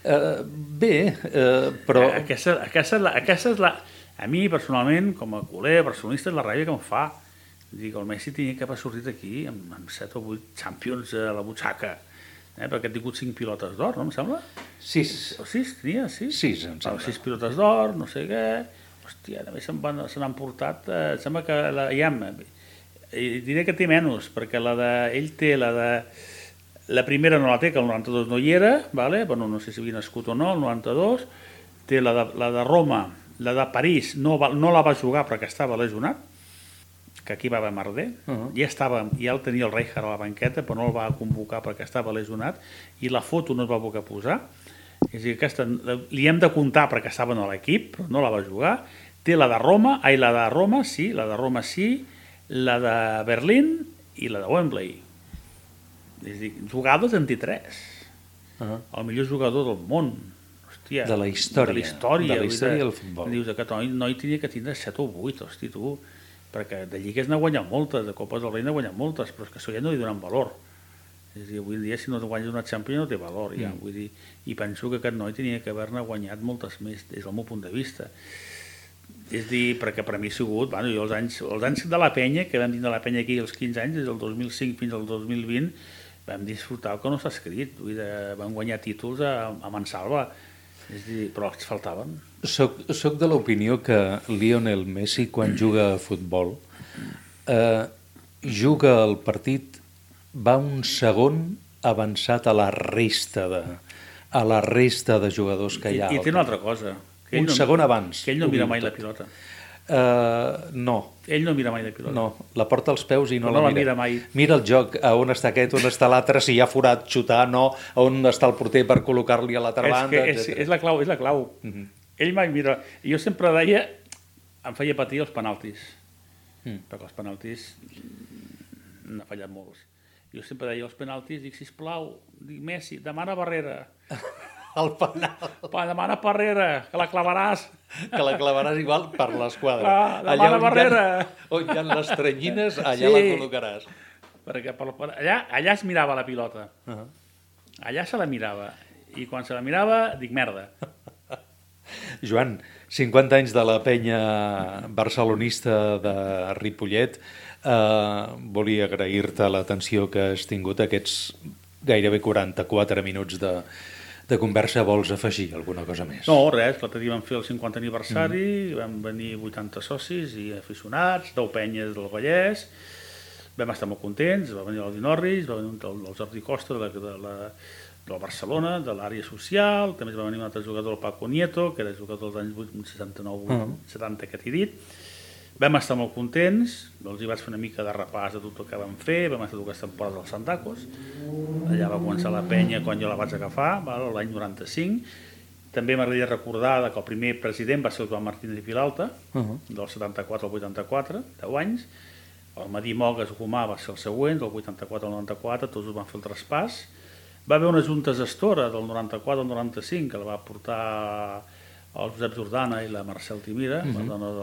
Però... Aquesta és la... A mi, personalment, com a culer, barcelonista, és la ràbia que em fa. Dic, el Messi tenia que haver sortit aquí amb 7 o 8 Champions a la butxaca. Perquè ha tingut 5 pilotes d'or, no em sembla? 6. O 6, tenia, 6? 6, em sembla. 6 pilotes d'or, no sé què... Hòstia, també se n'han portat... Sembla que... Diré que té menys, perquè ell té la de... La primera no la té, que el 92 no hi era, vale? Bueno, no sé si havia nascut o no, el 92. Té la de Roma, la de París, no la va jugar perquè estava lesionat, que aquí va haver merder, ja el tenia el Rijkaard a la banqueta, però no el va convocar perquè estava lesionat, i la foto no es va poder posar. És a dir, aquesta li hem de comptar perquè estava a l'equip, però no la va jugar. Té la de Roma, sí, la de Berlín i la de Wembley. És a dir, jugades en té 3. El millor jugador del món. Hòstia, de la història del futbol. Dius, aquest noi tenia que tindre 7 o 8, hosti, tu... perquè de lligues n'ha guanyat moltes, de Copes del Rei n'ha guanyat moltes, però és que això ja no li donen valor. És a dir, avui en dia, si no guanyes una Champions no té valor, ja. Vull dir, i penso que aquest noi tenia que haver-ne guanyat moltes més, des del meu punt de vista. És a dir, perquè per a mi ha sigut, bueno, jo els anys de la penya, que vam dir de la penya aquí els 15 anys, des del 2005 fins al 2020, vam disfrutar el que no s'ha escrit, vull dir, vam guanyar títols a Mansalva, és a dir, però els faltaven. Soc de l'opinió que Lionel Messi, quan juga a futbol, juga el partit, va un segon avançat a la resta de jugadors que hi ha. I té una altra cosa. Un segon abans. Que ell no mira mai la pilota. No. Ell no mira mai la pilota. No, la porta als peus i no la mira mai. Mira el joc, on està aquest, on està l'altre, si hi ha forat, xutar, no, on està el porter per col·locar-li a l'altra banda, etc. És la clau. Ell mai mira. Jo sempre deia, em feia patir els penaltis, perquè els penaltis n'ha fallat molts. Jo sempre deia els penaltis, dic, sisplau, dic, Messi, demana barrera. El penal. Demana barrera, que la clavaràs. Que la clavaràs igual per l'esquadra. Demana barrera. On hi ha les tranyines, allà la col·locaràs. Perquè allà es mirava la pilota. Allà se la mirava. I quan se la mirava, dic, merda. Joan, 50 anys de la penya barcelonista de Ripollet. Volia agrair-te l'atenció que has tingut aquests gairebé 44 minuts de conversa. Vols afegir alguna cosa més? No, res. L'altre dia vam fer el 50 aniversari, vam venir 80 socis i aficionats, 10 penyes del Vallès, vam estar molt contents, va venir l'Aldi Norris, va venir el Jordi Costa del Barcelona, de l'àrea social, també va venir un altre jugador, el Paco Nieto, que era jugador dels anys 69-70 que t'he dit. Vam estar molt contents, els hi vaig fer una mica de repàs de tot el que vam fer, vam estar 2 temporades als Santacos, allà va començar la penya quan jo la vaig agafar, l'any 95. També m'agradaria recordar que el primer president va ser el Joan Martínez i Vilalta, del 74 al 84, 10 anys. El Madí Mogues Gomà va ser el següent, del 84 al 94, tots van fer el traspàs. Va haver una junta gestora del 94 al 95, que la va portar el Josep Jordana i la Marcel Timira, la dona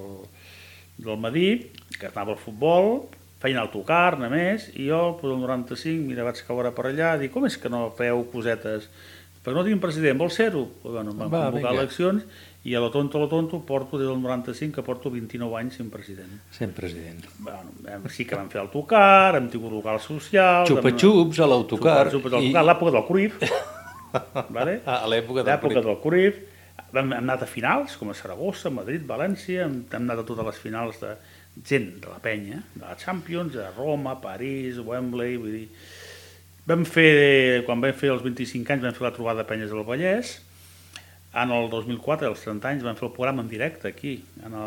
del Madí, que anava al futbol, feien autocar, només, i jo, el 95, mira, vaig caure per allà, dic, com és que no feu cosetes? Perquè no tinc president, vol ser-ho? Bueno, vam convocar eleccions, i a lo tonto, porto des del 95, que porto 29 anys sent president. Sent president. Bueno, sí que vam fer autocar, hem tingut local social... Xupa-xups a l'autocar. L'època del Cruyff. A l'època del Cruyff. Hem anat a finals, com a Saragossa, Madrid, València, hem anat a totes les finals de gent de la penya, de la Champions, de Roma, París, Wembley, vull dir... Quan vam fer els 25 anys, vam fer la trobada de penyes del Vallès. En el 2004, als 30 anys, vam fer el programa en directe aquí,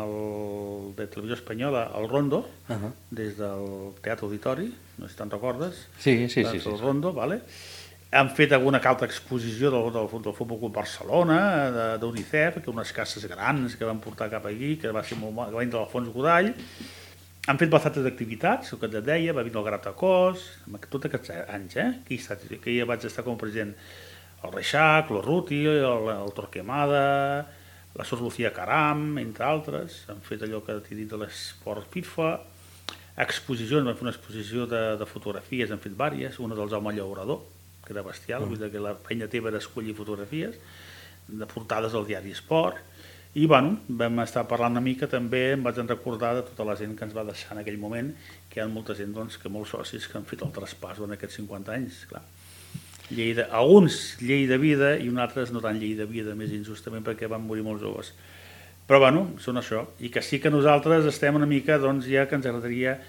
de Televisió Espanyola, al Rondo, des del Teatre Auditori, no sé si te'n recordes. Sí. El Rondo, vale? Han fet alguna altra exposició del Futbol Club Barcelona, d'UNICEF, que unes cases grans que van portar cap aquí, que va ser molt mal, que va vindre l'Alfons Godall. Han fet bastantes activitats, el que et deia, va vindre el Gratacós, tots aquests anys, que ja vaig estar com a president. El Reixac, l'Urruti, el Torquemada, la Sor Lucía Caram, entre altres. Han fet allò que t'he dit de l'esport FIFA. Exposicions, van fer una exposició de fotografies, han fet diverses, una del Jaume Llaurador, que era bestial, vull dir que la penya teva era escollir fotografies, de portades al diari Esport, i bueno, vam estar parlant una mica també, em vaig recordar de tota la gent que ens va deixar en aquell moment, que hi ha molta gent, doncs, que molts socis que han fet el traspàs en aquests 50 anys, clar. Alguns llei de vida i uns altres no tan llei de vida, més injustament perquè van morir molt joves. Però bueno, són això, i que sí que nosaltres estem una mica, doncs ja que ens agradaria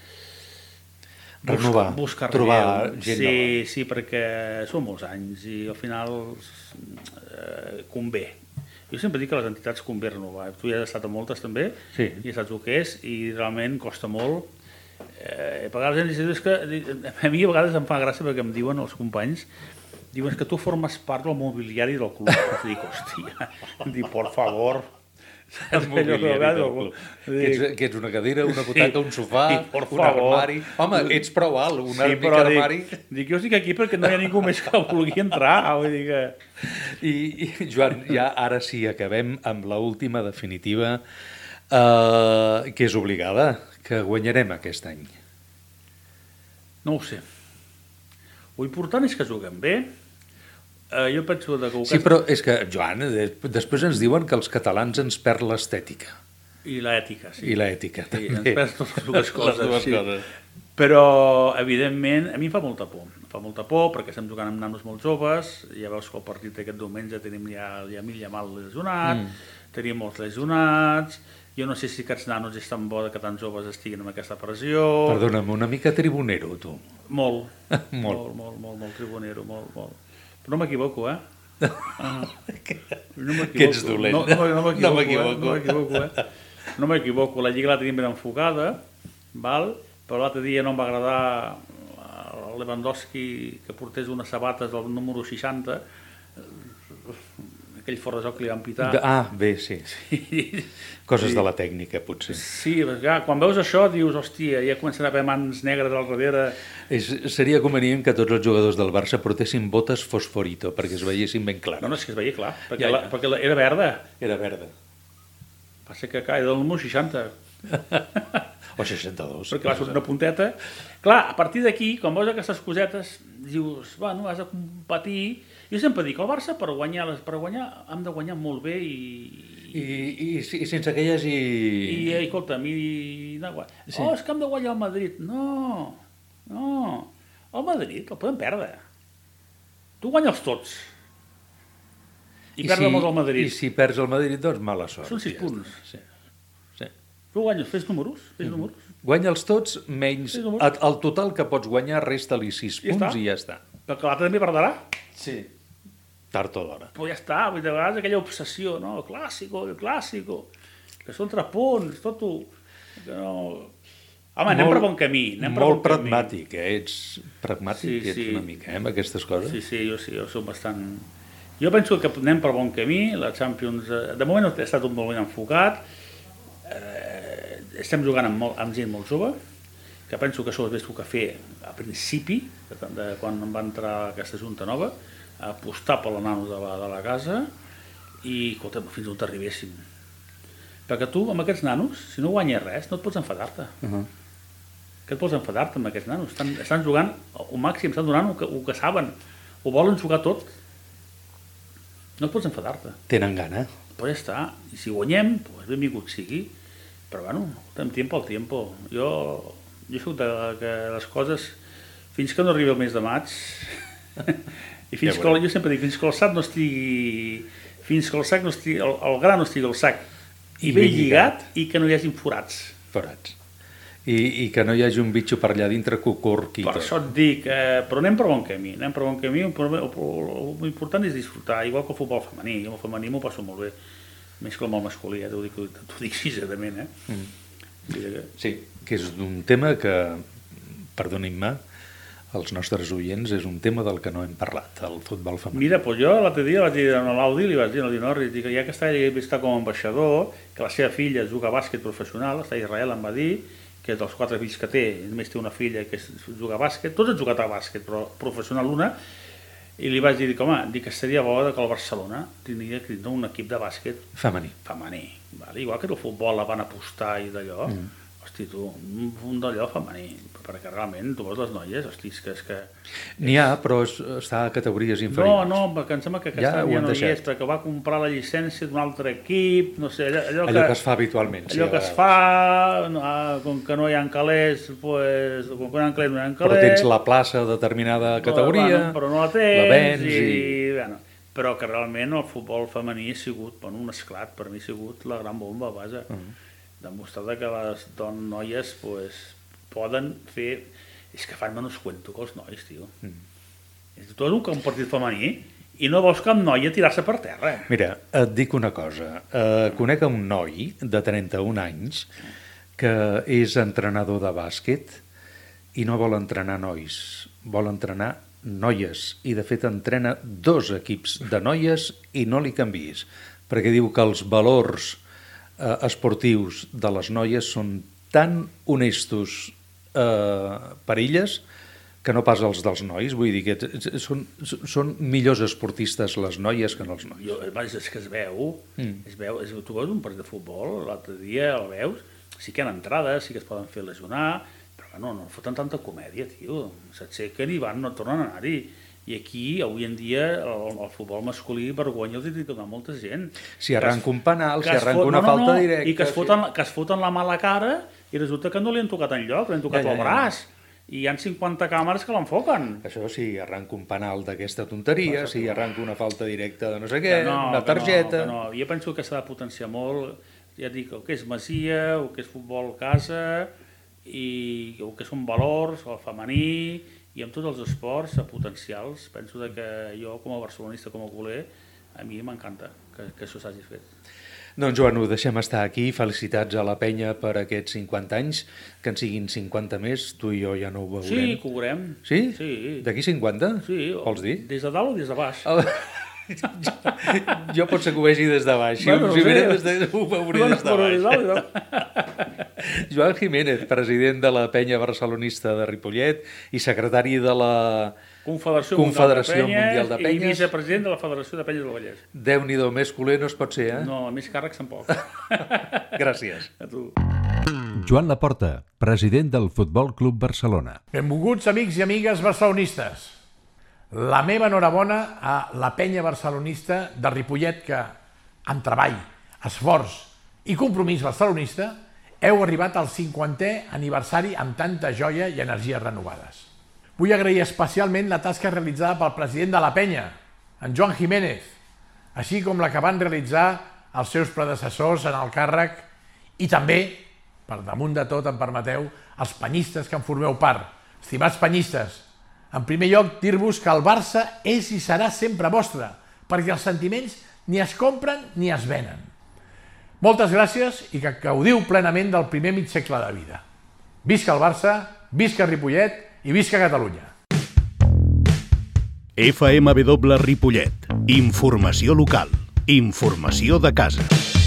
renovar, trobar gent nova. Sí, perquè són molts anys i al final convé. Jo sempre dic que les entitats convé renovar. Tu ja has estat a moltes també, i saps el que és, i realment costa molt. A vegades a mi a vegades em fa gràcia perquè em diuen els companys, diuen que tu formes part del mobiliari del club. Dic, hòstia, por favor... El mobiliari del club. Que ets una cadira, una butaca, un sofà, un armari... Home, ets prou alt, un armari... Dic, jo estic aquí perquè no hi ha ningú més que vulgui entrar. Vull dir que... I Joan, ja ara sí acabem amb l'última definitiva, que és obligada, que guanyarem aquest any. No ho sé. L'important és que juguem bé. Jo penso que... Sí, però és que, Joan, després ens diuen que els catalans ens perd l'estètica. I l'ètica, sí. I l'ètica, també. Sí, ens perd totes dues coses. Les dues coses. Però, evidentment, a mi em fa molta por. Em fa molta por perquè estem jugant amb nanos molt joves, ja veus que el partit d'aquest diumenge tenim ja mal lesionat, tenim molts lesionats, jo no sé si aquests nanos és tan bo que tan joves estiguin amb aquesta pressió... Perdona'm, una mica tribunero, tu. Molt tribunero, molt. Però no m'equivoco, Que ets dolent. No m'equivoco. No m'equivoco. La lliga la tenim ben enfocada, però l'altre dia no em va agradar a Lewandowski que portés unes sabates del número 60, aquell fora de joc que li van pitar. Bé, sí. Coses de la tècnica, potser. Sí, quan veus això dius, hòstia, ja comencen a haver mans negres al darrere. Seria convenient que tots els jugadors del Barça portessin botes fosforito, perquè es veiessin ben clares. No, és que es veia clar, perquè era verda. Era verda. Passa que era del número 60. O 62. Perquè va sortir una punteta. Clar, a partir d'aquí, quan veus aquestes cosetes, dius, bueno, has de competir. Jo sempre dic, el Barça per guanyar hem de guanyar molt bé i sense que hi hagi... I escolta'm, és que hem de guanyar el Madrid. No, el Madrid el podem perdre. Tu guanya'ls tots. I perdre molt el Madrid. I si perds el Madrid, doncs mala sort. Són 6 punts. Tu guanyes, fes números. Guanya'ls tots, menys el total que pots guanyar, resta-li 6 punts i ja està. Perquè l'altre també perdrà. Sí. Tard o d'hora. Però ja està, de vegades aquella obsessió, no? El clàssico, que són 3 punts, tot ho... Home, anem per bon camí. Molt pragmàtic, ets pragmàtic, ets una mica, amb aquestes coses. Sí, jo soc bastant... Jo penso que anem per bon camí, la Champions... De moment ha estat un molt ben enfocat, estem jugant amb gent molt jove, que penso que això ho vaig fer a principi, quan va entrar aquesta junta nova, a apostar per la nanos de la casa i, escolta, fins on t'arribéssim. Perquè tu, amb aquests nanos, si no guanyes res, no et pots enfadar-te. Que et pots enfadar-te amb aquests nanos? Estan jugant al màxim, estan donant el que saben, ho volen jugar tot. No et pots enfadar-te. Tenen gana. Pues ja està. I si guanyem, pues benvingut sigui. Però bueno, tiempo al tiempo. Jo soc que les coses, fins que no arribi el mes de maig, i fins que, jo sempre dic, fins que el sac no estigui, el gra no estigui al sac, i ben lligat, i que no hi hagi forats. Forats. I que no hi hagi un bitxo per allà dintre que ho corqui. Per això et dic, però anem per bon camí. L'important és disfrutar, igual que el futbol femení. Jo el femení m'ho passo molt bé, més que el masculí, t'ho dic sincerament. Sí, que és un tema que, perdonin-me, els nostres oients, és un tema del que no hem parlat, el futbol femení. Mira, doncs jo l'altre dia vaig dir a l'Audi, li vaig dir a l'Audi, que ja que està com a ambaixador, que la seva filla juga a bàsquet professional, està a Israel, em va dir, que dels 4 fills que té, només té una filla que juga a bàsquet, tots han jugat a bàsquet, però professional una, i li vaig dir, home, que seria bo que el Barcelona tindria un equip de bàsquet femení. Igual que el futbol la van apostar i d'allò, hosti, tu, un d'allò femení, perquè realment tu veus les noies, hosti, és que... N'hi ha, però està a categories inferiors. No, perquè em sembla que aquest any ja no hi és, perquè va comprar la llicència d'un altre equip, no sé, allò que es fa habitualment. Allò que es fa, com que no hi ha calés, doncs, com que no hi ha calés, no hi ha calés... Però tens la plaça de determinada categoria, però no la tens, la vens i... Bueno, però que realment el futbol femení ha sigut, un esclat, per mi ha sigut la gran bomba, vaja. Demostrar que les noies poden fer... És que fan menys cuento que els nois, tio. Tu has un partit femení i no vols cap noia tirar-se per terra. Mira, et dic una cosa. Conec un noi de 31 anys que és entrenador de bàsquet i no vol entrenar nois, vol entrenar noies. I de fet entrena 2 equips de noies i no li canviïs, perquè diu que els valors esportius de les noies són tan honestos per elles que no pas els dels nois. Vull dir que són millors esportistes les noies que no els nois. És que es veu, tu veus un partit de futbol, l'altre dia el veus, sí que hi ha entrades, sí que es poden fer lesionar, però no foten tanta comèdia, tio. S'aixequen i van, no tornen a anar-hi. I aquí, avui en dia, el futbol masculí vergonya els hi dona molta gent. Si arranca un penal, si arranca una falta directa... I que es foten la mala cara i resulta que no li han tocat enlloc, li han tocat el braç. I hi ha 50 càmeres que l'enfoquen. Això sí, arranca un penal d'aquesta tonteria, si arranca una falta directa de no sé què, una targeta... Jo penso que s'ha de potenciar molt, ja dic, el que és masia, el que és futbol casa, i el que són valors, el femení... I amb tots els esports potencials, penso que jo com a barcelonista, com a culer, a mi m'encanta que això s'hagi fet. Doncs Joan, ho deixem estar aquí. Felicitats a la penya per aquests 50 anys, que en siguin 50 més, tu i jo ja no ho veurem. Sí, que ho veurem. Sí? D'aquí 50? Sí. Vols dir? Des de dalt o des de baix? Jo pot ser que ho vegi des de baix. Si ho veuré des de baix. Joan Jiménez, president de la penya barcelonista de Ripollet i secretari de la Confederació Mundial de Penyes i vicepresident de la Federació de Penyes del Vallès. Déu-n'hi-do, més culer no es pot ser, eh? No, més càrrecs tampoc. Gràcies. A tu. Joan Laporta, president del Futbol Club Barcelona. Benvolguts amics i amigues barcelonistes. La meva enhorabona a la penya barcelonista de Ripollet que, amb treball, esforç i compromís barcelonista, heu arribat al 50è aniversari amb tanta joia i energies renovades. Vull agrair especialment la tasca realitzada pel president de la penya, en Joan Jiménez, així com la que van realitzar els seus predecessors en el càrrec i també, per damunt de tot, em permeteu, els penyistes que en formeu part. Estimats penyistes, en primer lloc, dir-vos que el Barça és i serà sempre vostre, perquè els sentiments ni es compren ni es venen. Moltes gràcies i que gaudiu plenament del primer mig segle de vida. Visca el Barça, visca Ripollet i visca Catalunya. FMW Ripollet. Informació local. Informació de casa.